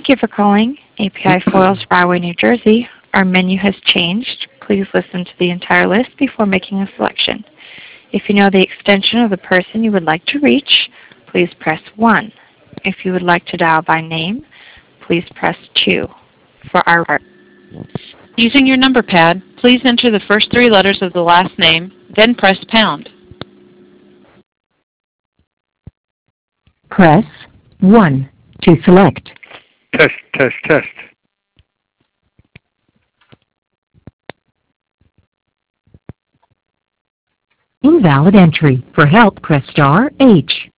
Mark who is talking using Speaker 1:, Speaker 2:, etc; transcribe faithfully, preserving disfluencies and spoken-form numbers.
Speaker 1: Thank you for calling A P I Foils Rahway, New Jersey. Our menu has changed. Please listen to the entire list before making a selection. If you know the extension of the person you would like to reach, please press one. If you would like to dial by name, please press two. For our
Speaker 2: Using your number pad, please enter the first three letters of the last name, then press pound.
Speaker 3: Press one to select.
Speaker 4: Test, test, test.
Speaker 3: Invalid entry. For help, press star H.